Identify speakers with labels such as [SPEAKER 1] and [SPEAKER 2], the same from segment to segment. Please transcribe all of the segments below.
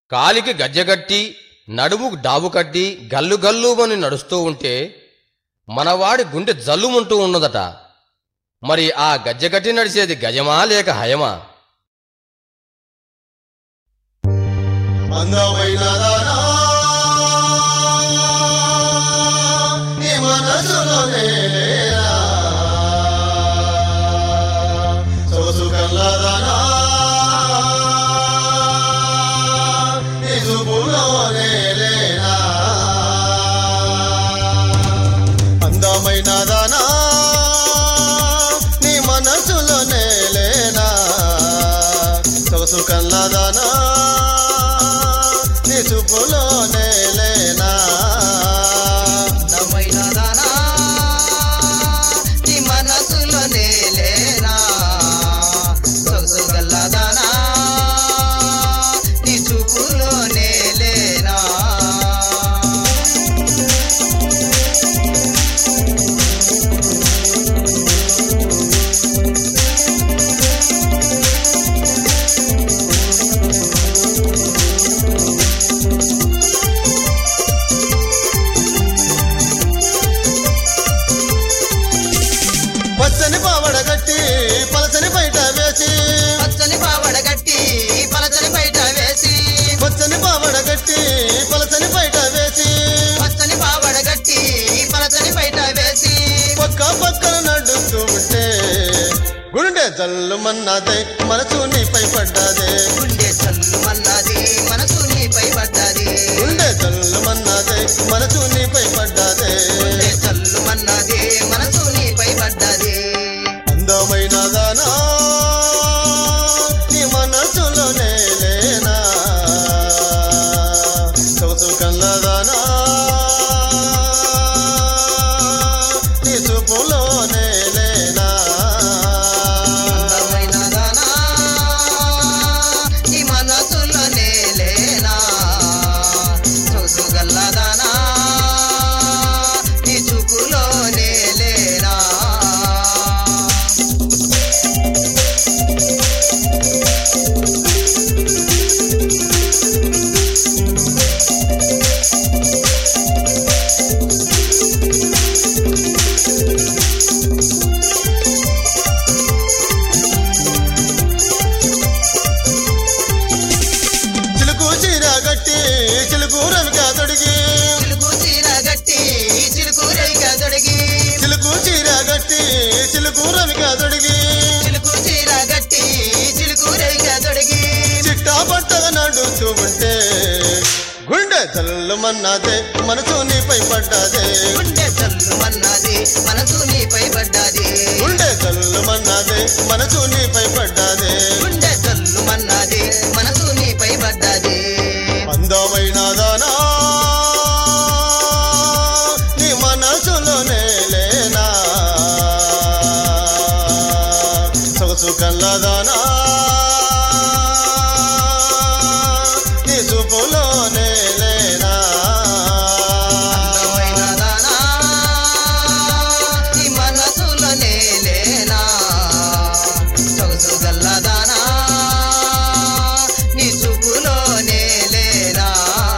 [SPEAKER 1] కాలికి గజ్జెగట్టి నడుముకు డాబు కట్టి గల్లు గల్లుమని నడుస్తూ ఉంటే మనవాడి గుండె జల్లుమంటూ ఉన్నదట. మరి ఆ గజ్జెగట్టి నడిచేది గజమా లేక హయమా?
[SPEAKER 2] కల్లదానా నీ చూపులోనే లేనా
[SPEAKER 3] అందమైన దానా నీ మనసులోనే లేనా సొగసు గల్లదానా నీ చూపులోనే లేనా
[SPEAKER 2] పచ్చని పావడ గట్టి పలచని బయట వేసి
[SPEAKER 3] పచ్చని పావడ గట్టి పలచని బయట వేసి
[SPEAKER 2] పచ్చని పావడ గట్టి పలచని బయట వేసి
[SPEAKER 3] పచ్చని పావడ గట్టి పలచని బయట వేసి
[SPEAKER 2] పక్క పక్కన నడుస్తూ ఉంటే గుండె జల్లుమన్నదే మనసు నీపై పడ్డదే
[SPEAKER 3] గుండె చల్లుమన్నది మనసు నీపై పడ్డది
[SPEAKER 2] గుండె జల్లుమన్నదే మనసు నీపై పడ్డదే
[SPEAKER 3] గుండె చల్లుమన్నది మనసు నీపై పడ్డది
[SPEAKER 2] అందమైన దానా నీ మనసులోనే లేనా సొగసు కల్లదానా నీ చూపులోనే లేనా
[SPEAKER 3] అందమైన దానా నీ మనసులోనే లేనా సొగసు గల్లదానా నీ చూపులోనే లేనా
[SPEAKER 2] చిలుకు చీర గట్టి చిలుకు రవిగా తొడిగి
[SPEAKER 3] చిలుకు చీర గట్టి చిలుకు రేగా తొడిగి
[SPEAKER 2] చిలుకు చీర గట్టి చిలుకు రవిగా తొడిగి
[SPEAKER 3] చిలుకు చీర గట్టి చిలుకు రేగా తొడిగి
[SPEAKER 2] చిట్టా పట్టగా నడుస్తూ ఉంటే గుండె జల్లుమన్నదే మనసు నీపై పడ్డదే
[SPEAKER 3] గుండె చల్లుమన్నది మనసు నీపై పడ్డది
[SPEAKER 2] గుండె జల్లుమన్నదే మనసు నీపై పడ్డదే
[SPEAKER 3] గుండె చల్లుమన్నది మనసు నీపై పడ్డది
[SPEAKER 2] అందమైన దానా నీ మనసులోనే లేనా సొగసు కల్లదానా నీ చూపులోనే లేనా
[SPEAKER 3] అందమైన దానా నీ మనసులోనే లేనా సొగసు గల్లదానా నీ చూపులోనే లేనా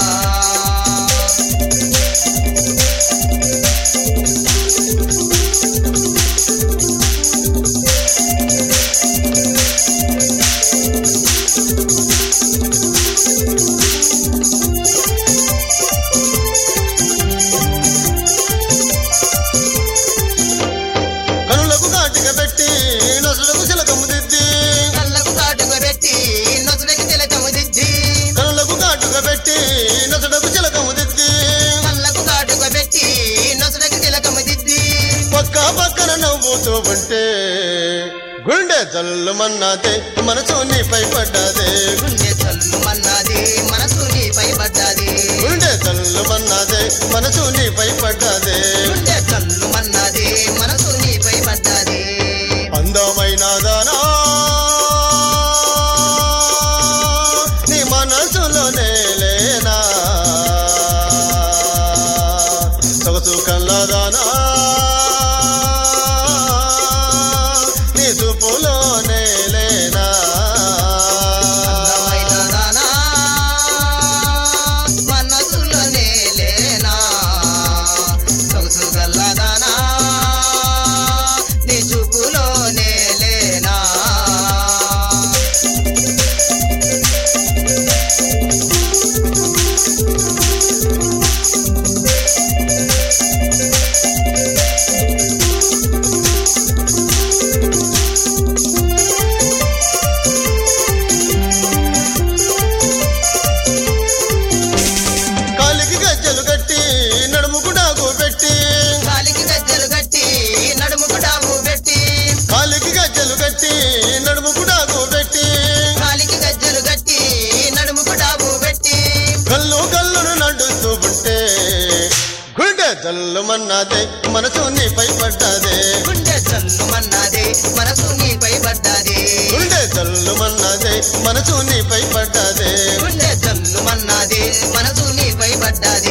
[SPEAKER 2] కనులకు కాటిక పెట్టి నొసలకు చిలకము దిద్ది
[SPEAKER 3] కళ్ళకు కాటుక పెట్టి నొసలకి తిలకము దిద్ది
[SPEAKER 2] కనులకు కాటుక పెట్టి నొసలకు చిలకము దిద్ది
[SPEAKER 3] కళ్ళకు కాటుక పెట్టి నొసలకి తిలకము దిద్ది
[SPEAKER 2] పక్క పక్కన నవ్వుతూ ఉంటే గుండె జల్లుమన్నదే మనసు నీపై పడ్డదే
[SPEAKER 3] గుండె చల్లుమన్నది మనసు నీపై పడ్డది
[SPEAKER 2] గుండె జల్లుమన్నదే మనసు నీపై పడ్డదే
[SPEAKER 3] గుండె చల్లుమన్నది మనసు నీపై పడ్డది
[SPEAKER 2] అందమైన దానా నీ మనసులోనే లేనా సొగసు కల్లదానా నీ చూపులోనే లేనా
[SPEAKER 3] అందమైన దానా
[SPEAKER 2] గల్లు గల్లును నడుస్తూ ఉంటే గుండె జల్లుమన్నదే మనసు నీపై పడ్డదే
[SPEAKER 3] గుండె జల్లుమన్నదే మనసు నీపై పడ్డదే
[SPEAKER 2] గుండె జల్లుమన్నదే మనసు నీపై పడ్డదే
[SPEAKER 3] గుండె జల్లుమన్నదే మనసు నీపై పడ్డదే